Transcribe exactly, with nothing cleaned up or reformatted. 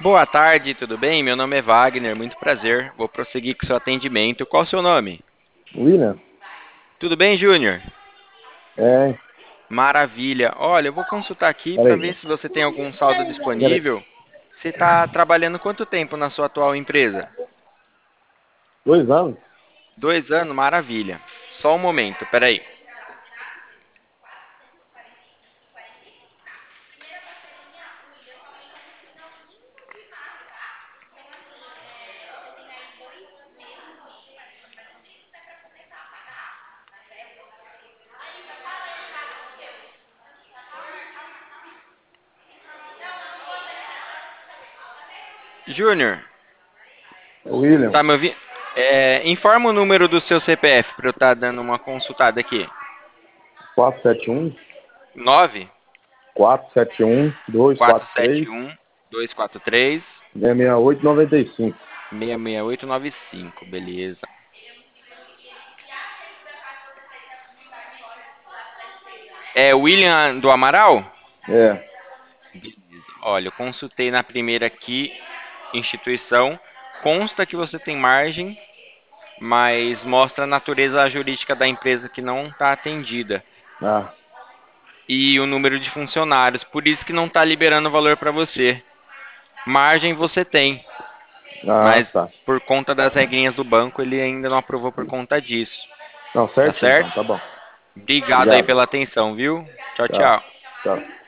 Boa tarde, tudo bem? Meu nome é Wagner, muito prazer. Vou prosseguir com seu atendimento. Qual o seu nome? William? Tudo bem, Júnior? É, Maravilha. Olha, eu vou consultar aqui para peraí, ver se você tem algum saldo peraí. disponível. Você está trabalhando quanto tempo na sua atual empresa? Dois anos? Dois anos? Maravilha. Só um momento, peraí. Júnior, William, tá me ouvindo? É, informa o número do seu C P F para eu estar dando uma consultada aqui. quatro sete um, Nove quatro sete um, dois quatro quatro sete três, um dois quatro três seis seis oito nove cinco. seis seis oito nove cinco, beleza. É William do Amaral? É. Beleza. Olha, eu consultei na primeira aqui, instituição. Consta que você tem margem, mas mostra a natureza jurídica da empresa que não está atendida. Ah, E o número de funcionários, por isso que não está liberando o valor para você. Margem você tem, ah, mas tá. por conta das regrinhas do banco, ele ainda não aprovou por conta disso. Não, Tá certo então, certo? tá bom. Obrigado aí Obrigado. pela atenção, viu? Tchau, Tchau. tchau. Tchau.